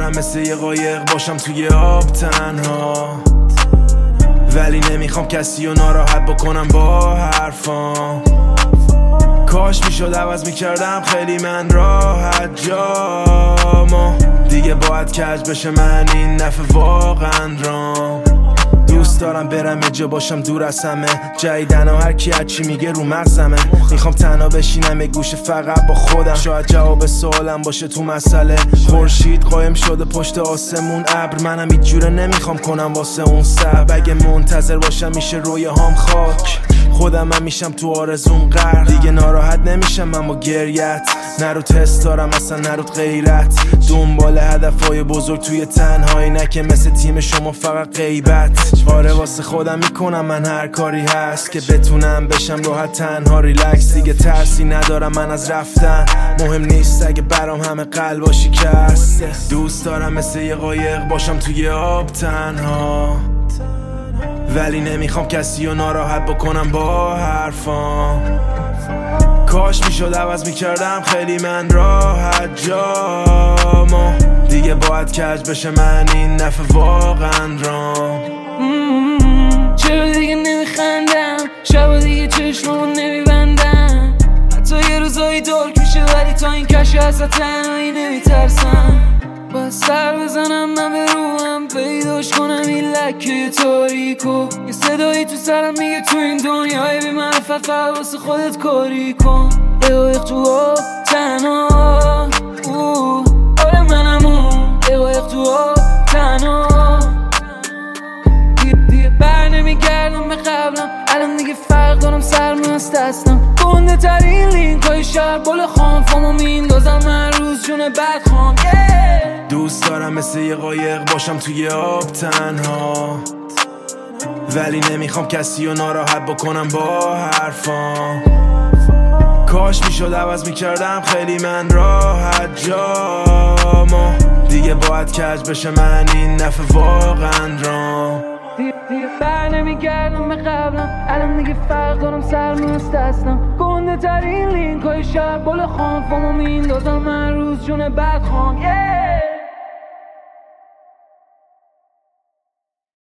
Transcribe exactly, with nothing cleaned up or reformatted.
دارم مثل یه قایق باشم توی آب تنها، ولی نمیخوام کسی رو ناراحت بکنم با حرفام. کاش میشد عوض میکردم خیلی من راحت جامو، دیگه باید کج بشه من این نفع واقعا رام. دوست دارم برم یه جا باشم دور از همه، جدیدن و هر کی هرچی میگه رو مغزمه. میخوام تنها بشینم یه گوشه فقط با خودم، شاید جواب سوالم باشه تو مسئله. خورشید قایم شده پشت آسمون ابر، منم هیچ جوره نمیخوام کنم واسه اون صبر. اگه منتظر باشم میشه روی هم خاک، خودم هم میشم تو آرزون غرق. دیگه ناراحت نمیشم من با گریت، نه رو تست دارم اصلا نه رو غیرت. دنبال هدفهای بزرگ توی تنهایی، نه که مثل تیم شما فقط غیبت. آره واسه خودم میکنم من هر کاری هست که بتونم بشم راحت تنها ریلکس. دیگه ترسی ندارم من از رفتن، مهم نیست اگه برام همه قلبا شکسته. دوست دارم مثل یه قایق باشم توی آب تنها، ولی نمیخوام کسی رو ناراحت بکنم با حرفام. کاش میشد عوض میکردم خیلی من راحت جامو، دیگه باید کج بشه من این نفع واقعا رام. چرا دیگه نمیخندم، شب دیگه چشممو نمیبندم. حتی یه روزایی دارک میشه ولی تا این کشه اصلا تنهایی نمیترسم. باید سر بزنم من به روحم، پیداش کنم این لکه تاریکو. یه صدایی تو سرم میگه تو این دنیای بی معرفت فقط واسه خودت کاری کن. اقایق تو آب تنها، آره منم اون اقایق تو آب تنها. دیگه بر نمیگردم به قبلم، الان دیگه فرق دارم سرمست هستم. گنده ترین لینک های شهر بال خان فامو میندازم من روز جون بد خان. دوست دارم مثل یه قایق باشم توی آب تنها، ولی نمیخوام کسی رو ناراحت بکنم با حرفام. کاش میشد عوض میکردم خیلی من راحت جامو، دیگه باید کج بشه من این نفع واقعا رام. دیگه بر نمیگردم به قبلم، الان دیگه فرق دارم سرمست هستم. گنده ترین لینک های شهر بال خان فامو میندازم من روز جون بد خان.